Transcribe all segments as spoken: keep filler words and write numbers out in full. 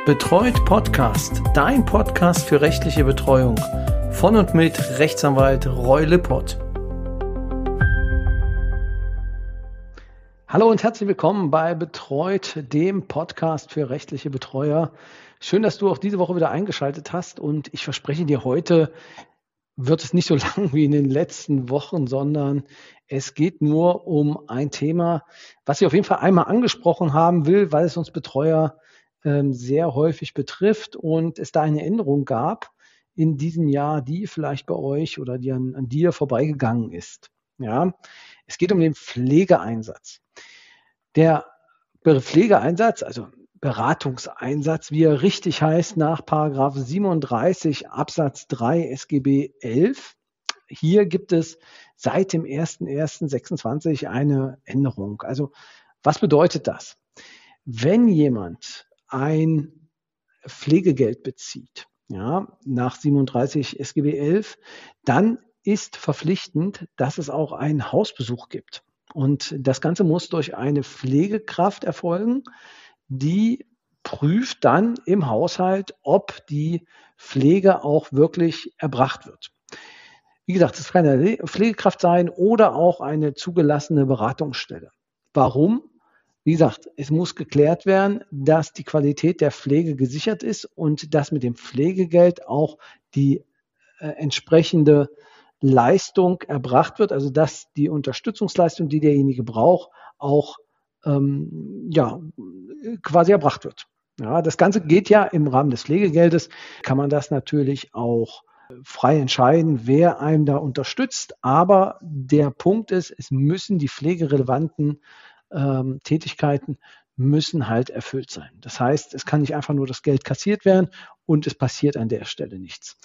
Betreut Podcast, dein Podcast für rechtliche Betreuung. Von und mit Rechtsanwalt Roy Lippert. Hallo und herzlich willkommen bei Betreut, dem Podcast für rechtliche Betreuer. Schön, dass du auch diese Woche wieder eingeschaltet hast und ich verspreche dir, heute wird es nicht so lang wie in den letzten Wochen, sondern es geht nur um ein Thema, was ich auf jeden Fall einmal angesprochen haben will, weil es uns Betreuer ähm, sehr häufig betrifft und es da eine Änderung gab in diesem Jahr, die vielleicht bei euch oder die an, an dir vorbeigegangen ist. Ja, es geht um den Pflegeeinsatz. Der Pflegeeinsatz, also Beratungseinsatz, wie er richtig heißt, nach Paragraph siebenunddreißig Absatz drei S G B elf. Hier gibt es seit dem ersten ersten sechsundzwanzig eine Änderung. Also was bedeutet das? Wenn jemand ein Pflegegeld bezieht, ja, nach siebenunddreißig S G B elf, dann ist verpflichtend, dass es auch einen Hausbesuch gibt. Und das Ganze muss durch eine Pflegekraft erfolgen, die prüft dann im Haushalt, ob die Pflege auch wirklich erbracht wird. Wie gesagt, es kann eine Pflegekraft sein oder auch eine zugelassene Beratungsstelle. Warum? Wie gesagt, es muss geklärt werden, dass die Qualität der Pflege gesichert ist und dass mit dem Pflegegeld auch die äh, entsprechende Leistung erbracht wird, also dass die Unterstützungsleistung, die derjenige braucht, auch ähm, ja, quasi erbracht wird. Ja, das Ganze geht ja im Rahmen des Pflegegeldes, kann man das natürlich auch frei entscheiden, wer einem da unterstützt. Aber der Punkt ist, es müssen die pflegerelevanten ähm, Tätigkeiten müssen halt erfüllt sein. Das heißt, es kann nicht einfach nur das Geld kassiert werden und es passiert an der Stelle nichts.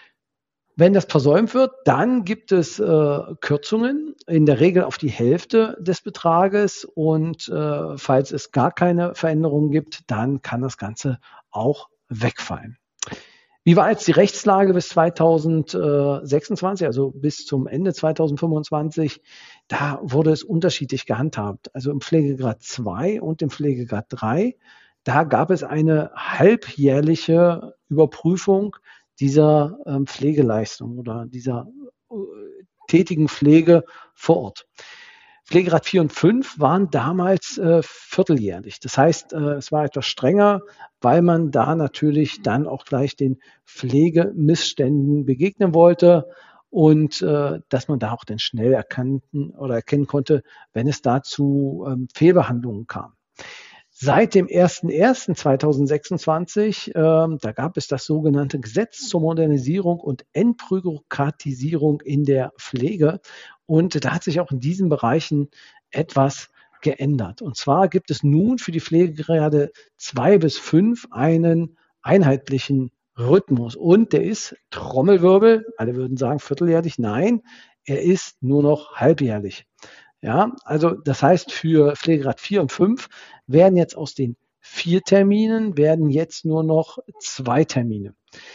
Wenn das versäumt wird, dann gibt es äh, Kürzungen, in der Regel auf die Hälfte des Betrages und äh, falls es gar keine Veränderung gibt, dann kann das Ganze auch wegfallen. Wie war jetzt die Rechtslage bis zweitausendsechsundzwanzig, also bis zum Ende zweitausendfünfundzwanzig? Da wurde es unterschiedlich gehandhabt. Also im Pflegegrad zwei und im Pflegegrad drei, da gab es eine halbjährliche Überprüfung dieser ähm, Pflegeleistung oder dieser äh, tätigen Pflege vor Ort. Pflegegrad vier und fünf waren damals äh, vierteljährlich. Das heißt, äh, es war etwas strenger, weil man da natürlich dann auch gleich den Pflegemissständen begegnen wollte und äh, dass man da auch dann schnell erkannten oder erkennen konnte, wenn es da zu ähm, Fehlbehandlungen kam. Seit dem ersten ersten zweitausendsechsundzwanzig, ähm, da gab es das sogenannte Gesetz zur Modernisierung und Entbürokratisierung in der Pflege. Und da hat sich auch in diesen Bereichen etwas geändert. Und zwar gibt es nun für die Pflegegrade zwei bis fünf einen einheitlichen Rhythmus. Und der ist Trommelwirbel, alle würden sagen vierteljährlich, nein, er ist nur noch halbjährlich. Ja, also das heißt, für Pflegegrad vier und fünf werden jetzt aus den vier Terminen, werden jetzt nur noch zwei Termine.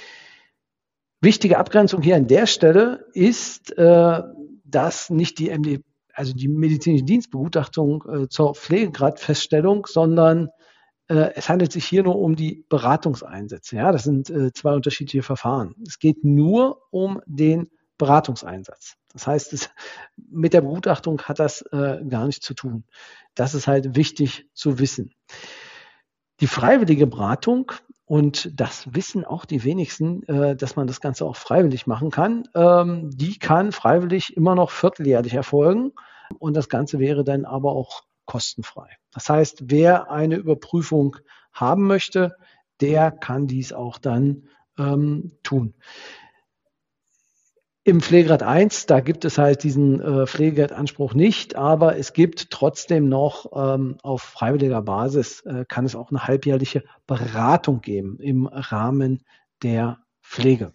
Wichtige Abgrenzung hier an der Stelle ist, äh, dass nicht die M D, also die medizinische Dienstbegutachtung äh, zur Pflegegradfeststellung, sondern äh, es handelt sich hier nur um die Beratungseinsätze. Ja, das sind äh, zwei unterschiedliche Verfahren. Es geht nur um den Beratungseinsatz. Das heißt, es, mit der Begutachtung hat das äh, gar nichts zu tun. Das ist halt wichtig zu wissen. Die freiwillige Beratung, und das wissen auch die wenigsten, äh, dass man das Ganze auch freiwillig machen kann, ähm, die kann freiwillig immer noch vierteljährlich erfolgen und das Ganze wäre dann aber auch kostenfrei. Das heißt, wer eine Überprüfung haben möchte, der kann dies auch dann ähm, tun. Im Pflegegrad eins, da gibt es halt diesen äh, Pflegegeldanspruch nicht, aber es gibt trotzdem noch ähm, auf freiwilliger Basis, äh, kann es auch eine halbjährliche Beratung geben im Rahmen der Pflege.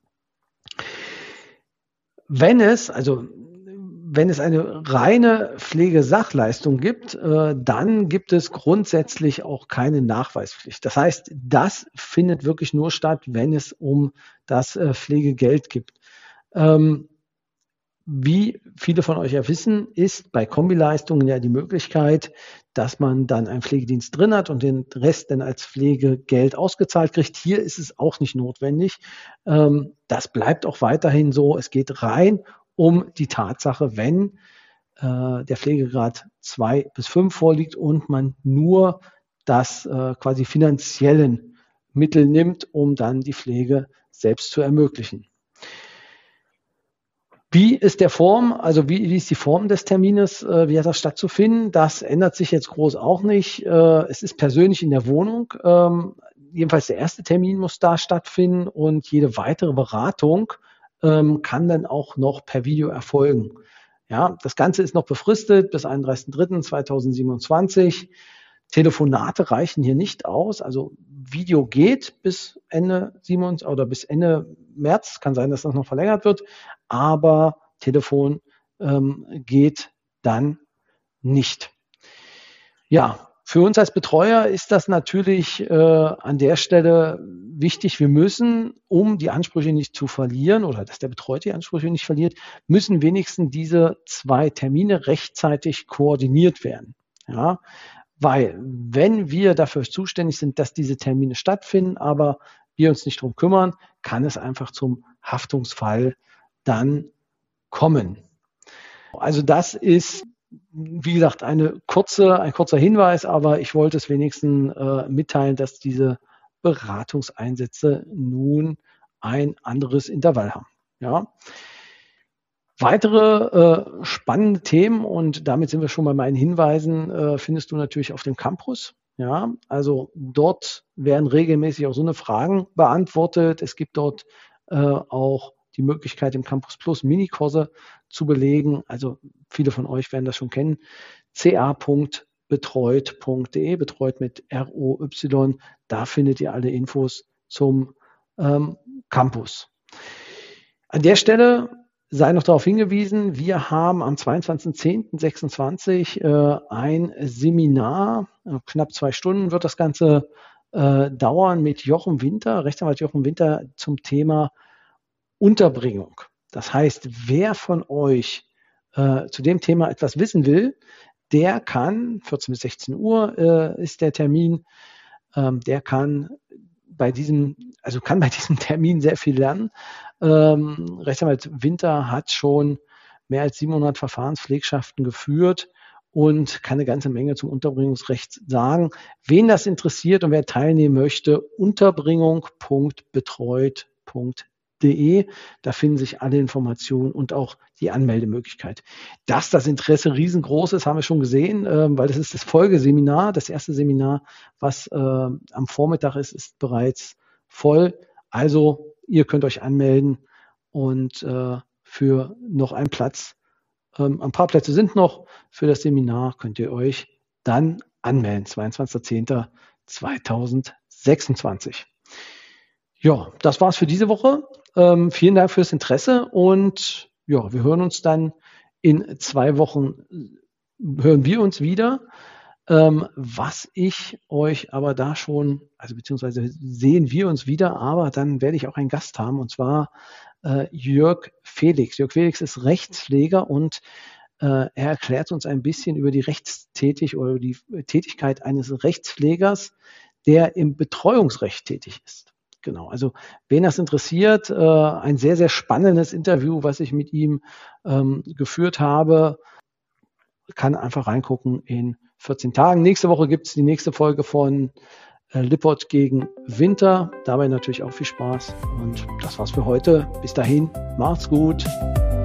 Wenn es, also wenn es eine reine Pflegesachleistung gibt, äh, dann gibt es grundsätzlich auch keine Nachweispflicht. Das heißt, das findet wirklich nur statt, wenn es um das äh, Pflegegeld geht. Ähm, Wie viele von euch ja wissen, ist bei Kombileistungen ja die Möglichkeit, dass man dann einen Pflegedienst drin hat und den Rest dann als Pflegegeld ausgezahlt kriegt. Hier ist es auch nicht notwendig. Ähm, das bleibt auch weiterhin so. Es geht rein um die Tatsache, wenn äh, der Pflegegrad zwei bis fünf vorliegt und man nur das äh, quasi finanziellen Mittel nimmt, um dann die Pflege selbst zu ermöglichen. Wie ist der Form, also wie, wie ist die Form des Termines, äh, wie hat das stattzufinden? Das ändert sich jetzt groß auch nicht. Äh, es ist persönlich in der Wohnung. Ähm, jedenfalls der erste Termin muss da stattfinden und jede weitere Beratung ähm, kann dann auch noch per Video erfolgen. Ja, das Ganze ist noch befristet bis einunddreißigsten dritten zweitausendsiebenundzwanzig. Telefonate reichen hier nicht aus, also Video geht bis Ende siebenundzwanzig oder bis Ende März, kann sein, dass das noch verlängert wird, aber Telefon ähm, geht dann nicht. Ja, für uns als Betreuer ist das natürlich äh, an der Stelle wichtig. Wir müssen, um die Ansprüche nicht zu verlieren oder dass der Betreute die Ansprüche nicht verliert, müssen wenigstens diese zwei Termine rechtzeitig koordiniert werden. Ja, weil wenn wir dafür zuständig sind, dass diese Termine stattfinden, aber wir uns nicht drum kümmern, kann es einfach zum Haftungsfall dann kommen. Also das ist, wie gesagt, eine kurze, ein kurzer Hinweis, aber ich wollte es wenigstens äh, mitteilen, dass diese Beratungseinsätze nun ein anderes Intervall haben. Ja. Weitere äh, spannende Themen, und damit sind wir schon bei meinen Hinweisen, äh, findest du natürlich auf dem Campus. Ja, also dort werden regelmäßig auch so eine Fragen beantwortet. Es gibt dort äh, auch die Möglichkeit, im Campus Plus Minikurse zu belegen. Also viele von euch werden das schon kennen. c a punkt betreut punkt d e, betreut mit R O Y. Da findet ihr alle Infos zum ähm, Campus. An der Stelle sei noch darauf hingewiesen, wir haben am zweiundzwanzigsten zehnten sechsundzwanzig äh, ein Seminar, äh, knapp zwei Stunden wird das Ganze äh, dauern, mit Jochen Winter, Rechtsanwalt Jochen Winter, zum Thema Unterbringung. Das heißt, wer von euch äh, zu dem Thema etwas wissen will, der kann, vierzehn bis sechzehn Uhr äh, ist der Termin, ähm, der kann bei diesem, also kann bei diesem Termin sehr viel lernen. Ähm, Rechtsanwalt Winter hat schon mehr als siebenhundert Verfahrenspflegschaften geführt und kann eine ganze Menge zum Unterbringungsrecht sagen. Wen das interessiert und wer teilnehmen möchte, unterbringung punkt betreut punkt de, da finden sich alle Informationen und auch die Anmeldemöglichkeit. Dass das Interesse riesengroß ist, haben wir schon gesehen, äh, weil das ist das Folgeseminar, das erste Seminar, was äh, am Vormittag ist, ist bereits voll. Also ihr könnt euch anmelden und äh, für noch einen Platz, ähm, ein paar Plätze sind noch für das Seminar, könnt ihr euch dann anmelden, zweiundzwanzigster zehnter zweitausendsechsundzwanzig. Ja, das war's für diese Woche. Ähm, vielen Dank fürs Interesse und ja, wir hören uns dann in zwei Wochen, hören wir uns wieder. Ähm, was ich euch aber da schon, also beziehungsweise sehen wir uns wieder, aber dann werde ich auch einen Gast haben, und zwar äh, Jörg Felix. Jörg Felix ist Rechtspfleger und äh, er erklärt uns ein bisschen über die Rechtstätig oder die Tätigkeit eines Rechtspflegers, der im Betreuungsrecht tätig ist. Genau, also wen das interessiert, äh, ein sehr, sehr spannendes Interview, was ich mit ihm ähm, geführt habe, kann einfach reingucken in vierzehn Tagen. Nächste Woche gibt es die nächste Folge von äh, Lippert gegen Winter. Dabei natürlich auch viel Spaß. Und das war's für heute. Bis dahin, macht's gut.